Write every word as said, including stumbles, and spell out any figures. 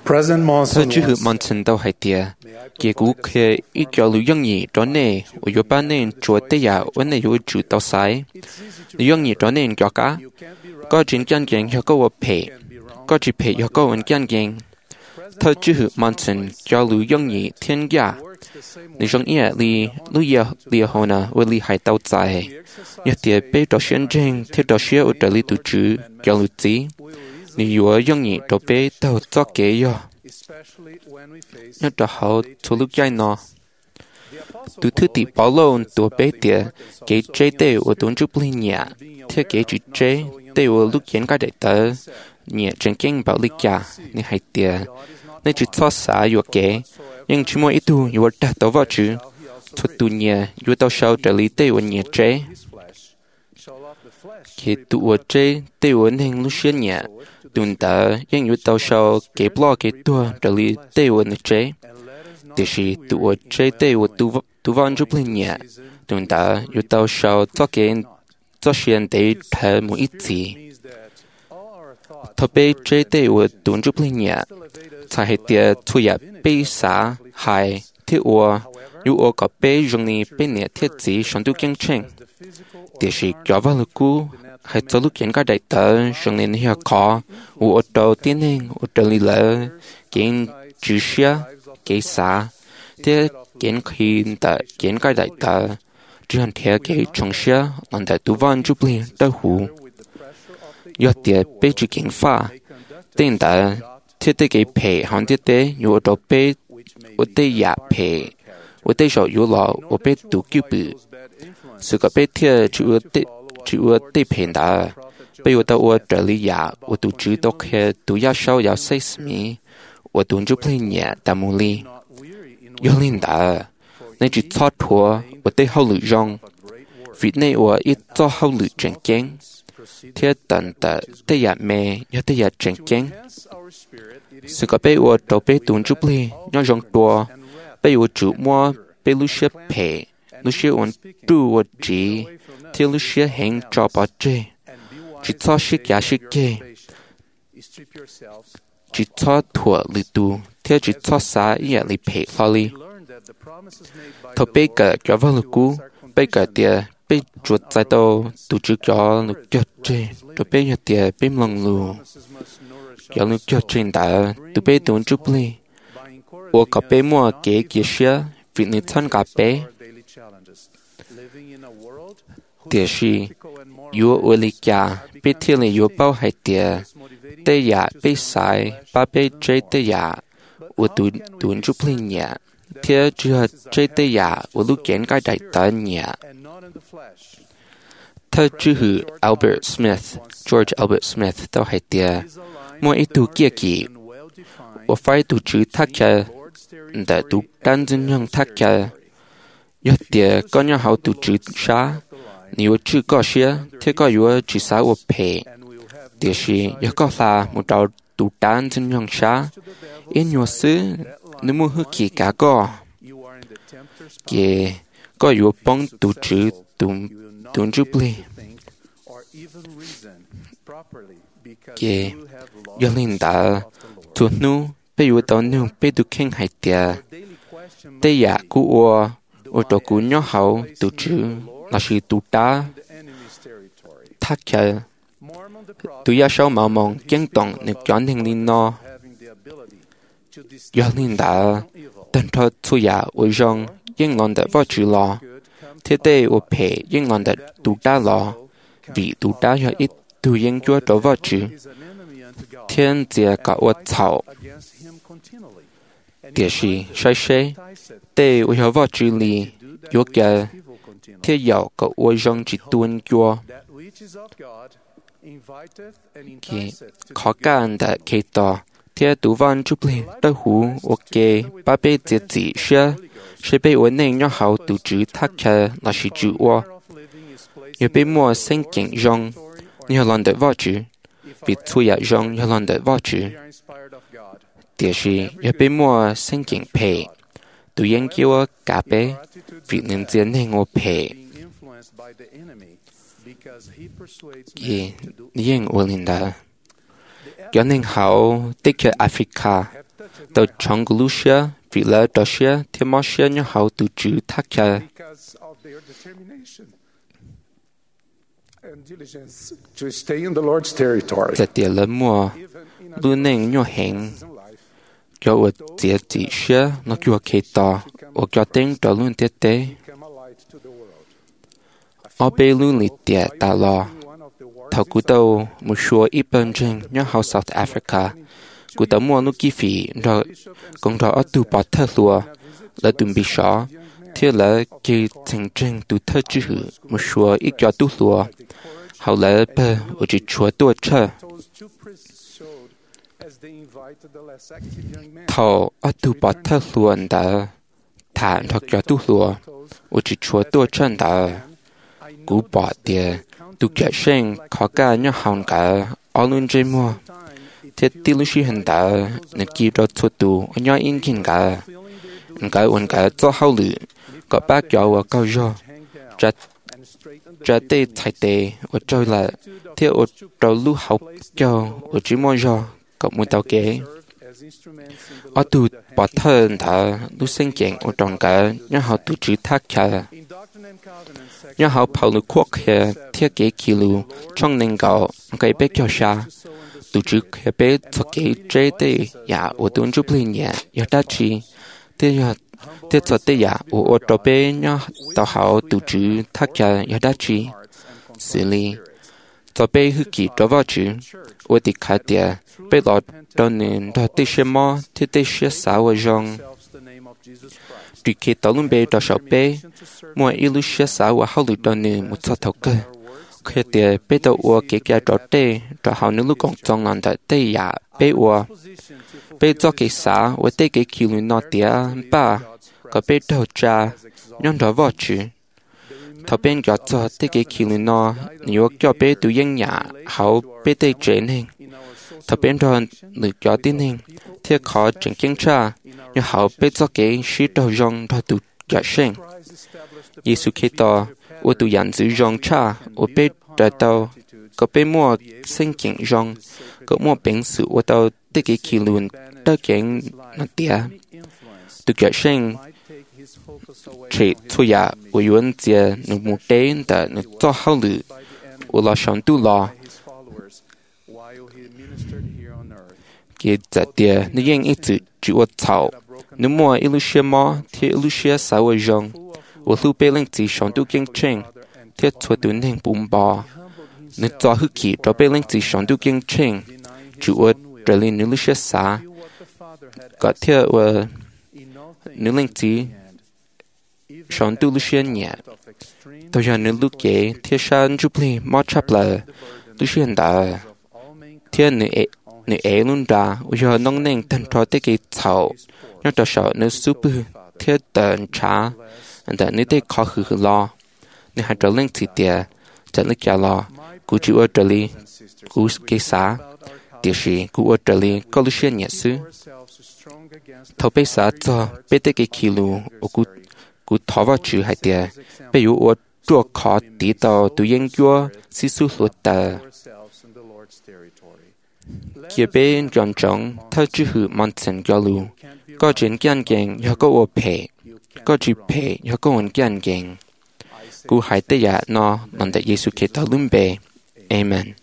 President Thơ Monson chữ hữu once Monson đâu hay tìa, kể cú khê ý cho lưu dân nhị đó nè, ở yếu ba nên chúa tế giả vấn này yếu chủ tao sai. Lưu dân nhị đó nên cho cả, có chuyện chân ghen cho câu phê, có chỉ phê cho câu chân ghen. Thơ chữ hữu Monson cho lưu dân nhị thiên giả. Lưu dân ý lý lưu gia lý hồ nà với lý hải tao dài. Yếu tìa bê đó xuyên ghen, thiết đó xuyên ở trở lý tù chữ, cho lưu chí. Lưu yếu dân nhị đó bê tao cho kế yếu. Nhớ đó hậu thu lúc dài nó. Từ thứ tỷ bảo lộn tùa bế tìa, kế chế tê ở tốn chút linh nhạ, theo kế chữ chế, tê ở lúc diễn cái đại tớ, nhẹ trên kênh bảo lịch trả, nên hay tìa. Nên chữ cho xá yếu kế, nhưng chú mô ít tù yếu đạt tấu vào chữ, thuật tù nhẹ, yếu tàu sau trở lý tê ở nhẹ chế. Kế tù ở chế, tê ở nên lúc xuyên nhẹ, tùn tớ, nhưng yếu tàu sau kế blog kế tùa trở lý tê ở nhẹ chế. Để sĩ tụ ở chế tê ở tù văn giúp linh nhẹ, tùn tớ, yếu tàu sau cho kế cho xuyên để thở một ít gì. Thọ bê chế tê ở tùn giúp linh nhẹ, thà hệ tìa thu ya bê xá, hài, thiết ua, yếu ua có bê rung ni bê nhẹ thiết gì sống tu kiên trình. Để sĩ cho vào lực cú, hay cho lúc kiến cái đại tớ, rung ni hiểu khó, u ô tô tiến hình, ô tô lý lỡ, kiến chữ xia, kế xá, thế kiến khi tờ kiến cái đại tờ, chứ hẳn thế kế trong xia, lần đại tu văn giúp liên tờ hù. Do tiệt bê chữ kiến pha, tên tờ, thế tế kế phê hẳn thế tế, dù ở đó bê, ở tế giả phê, ở tế sổ dù lọ, ở bê tù kiêu bự. Sự có bê thiê chữ ở tế, chữ ở tế phê tờ, bê ở tàu ở trở lý giả, ở tù chữ tóc hệ tù giá sâu giáo xây smí, ở tù giúp liên nhẹ tà mù li. Yo linh đã, nên chỉ cho thua, ở đây hậu lự rong, vì này ở ít cho hậu lự chân kén. Thế tận tờ, đây là mẹ, nhớ đây là chân kén. Sự có bê ở đầu bê tùn giúp li, nhớ rong đùa, bê ở chủ mua, bê lưu xếp phê, lưu xếp ổn tù ở trí, thế lưu xếp hẹn cho bà chê. Chỉ cho xếp giá xếp kê. Chỉ cho thua lự tù, thế chỉ cho xá ý ạ lì phê phá lì. Thọ bê cờ cho vào lực cú, bê cờ tìa, bê chuột dài tàu, tù chữ cho lực cho chê, thọ bê nhờ tìa bê mlòng lù. Cho lực cho chênh đã, tù bê tùn chụp lì. Ủa có bê mua kế kia xia, vì nữ thân cả bê. Tìa xì, yếu ua lì kya, bê thịa lì yếu bao hai tìa, tê dạ bê xài, ba bê chê tê dạ, ua tùn chụp lì nhẹ. Thế chưa chế tê giả của lúc kiến cái đại tớ nhẹ. Thơ chữ hữu Albert Smith, George Albert Smith tao hay tìa. Mỗi ít tù kia kỳ. Ở phải tù chữ thác chà. Đã tù đàn dân nhân thác chà. Yếu tìa có nhau hậu tù chữ xá. Nếu chữ có xía, thế có yếu chữ xá ở phê. Tìa xí, yếu có là một đạo tù đàn dân nhân xá. Yên nhỏ sư, nếu muốn hư kỳ cả có. Kể, có yếu bóng tù chữ tùn chụp lì. Kể, yếu linh đã tuột nụ, bê yếu tàu nụ bê tù kênh hải tìa. Tê dạ cú ua, ô tàu cú nhỏ hậu tù chữ là sự tù đá. Thác chà, tù giá sâu mạo mộng kiến tổng nực chọn hình linh nó. Yếu linh đã tân thọ thu dạ ôi rong, nhưng ngon đã vào chữ lò. Thế tê ổ phê nhưng ngon đã tù đá lò. Vì tù đá cho ít tù yên chúa đó vào chữ. Thiên dìa cả ổ thảo. Địa sĩ, sai xế, tê ổ hào vào chữ lì, yếu kìa. Thế dạo cả ổ rong chỉ tuôn chúa. Khó cạn đã kê tỏ. Thế tù văn chụp lì, tớ hú, ok, ba bê dịa dĩ xưa. Sẽ bê ổn nên nhỏ hậu tù chữ thác chà là sự chữ ua. Nhờ bê mua sinh cảnh rong, nhờ lần đợi vào chữ. Vì thu dạ rong nhờ lần đợi vào chữ. Tìa sĩ, nhờ bê mua sinh cảnh phê. Tù yên kêu cả bê, vì nên diễn hình ngô phê. Kì, yên ổ linh đà. Cho nên hậu tích cho Africa, tàu trong của Lucia vì là đó xe thì mà xe nhau hậu từ chữ thác cha giờ tiền lớn mùa luôn nên nhau hẹn cho ở tiệt chỉ xe nó cho kể tỏ ở cho tên đó luôn tiệt tế ở bên luôn lịch tiệt ta lo thầu cú tàu một số ít bên trên nhau hậu South Africa cú tàu mua nó kỳ phí rồi còn rồi ở tu bỏ thơ lúa là tụi bị sợ thế là cái thành trình tụi thơ chữ một số ít cho tu lúa hậu là bờ ở chỉ chúa tua chờ thầu ở tu bỏ thơ lúa đã thả hoặc cho tu lúa ở chỉ chúa tua chân đã cú bỏ tiền tụi kẻ sinh khó cả nhau hòn cả ở luôn trên mua thế tí lúc xí hình đã nè kia cho thua tù ở nhau in kinh cả cả ổn cả cho hậu lử có bác cháu ở cao do trả trả tê thay tê ở trôi là thế ở trâu lúc học cho ở chỉ mua do có một tàu kế ở tù bỏ thơ thà lúc sinh kiện ở trong cả nhau họ tụ chữ thác cha nhau họ phao lúc quốc hệ thiết kế kilo trong nền gạo cái bé cho xa tụ chữ hệ bé cho cái chế tê ya ở tuần chụp lên nhẹ ya đa chi thế ya thế cho tê ya ở ở trò bé nhau tàu họ tụ chữ thác cha ya đa chi xử lý cho bé hư kỳ trò vào chữ ở thì khai tiệt bé lọt cho nên đó tê xe mò thế tê xe sáu ở trong tuy khi tao luôn bé cho sáu bé mọi ilu xe sáu ở hậu lụt cho nên một số thầu cơ khi tiệt bé tao ở cái cái trò tê trò hậu nước lúc còn trong lần tại tê ya bé ở bé cho cái sáu ở tê cái kilo nọ tiệt ba có bé đầu cha nhon đó vào chữ thầu bên cho cho tê cái kilo nọ nhiều cho bé tụi dân nhà hậu bé tê chế nên thầu bên đó được cho tin hình thiết khó chỉnh kiến tra nhưng họ biết cho cái sĩ đầu dòng đó tụ giả sinh Giêsu Kitô ở tụ nhận giữ dòng cha ở bên đời tàu có bên mua sinh kiện dòng có mua bệnh sự ở tàu tích cái kỳ luôn đỡ kiện nó tiệt tụ giả sinh chỉ thôi ya ở yuan chia nó một đến để nó cho hậu lử ở là sống tu lo cái giờ tiệt nó yên ít chữ chữ ở thảo nếu mua illusion mò thì illusion sáu ở trong ở lưu bê linh chỉ sống tu kiên trinh thiết thua tuấn hình bùm bò nếu cho hư kỳ cho bê linh chỉ sống tu kiên trinh chữ ở trở lên illusion sáu có thiết ở nếu linh chỉ sống tu illusion nhẹ tôi cho nếu lúc kế thiết san jubilee mò chắp là illusion đã thiết nếu nếu ấy luôn ra giờ nông nền thành cho tới cái thảo nó cho sợ nếu super thiết tận trả để nếu tới khó khử lo nếu hai trở lên thì tiệt chẳng lấy trả lo cú chịu ở trở li cú cái xã tiệt sĩ cú ở trở li có lúc xuyên nhẹ xứ thầu bây xã cho bây tới cái kilo ở cú cú tháo vào chữ hai tiệt bây giờ ở chùa khó tí tàu tụi dân chùa xí xú luật tờ kia bên trong trong thao chữ hữu mong thành giao lưu có chuyện kiên cường do có ô phê có chữ phê do có ổn kiên cường cú hải tế giả nó bằng tại Giêsu Kitô luôn bề. Amen.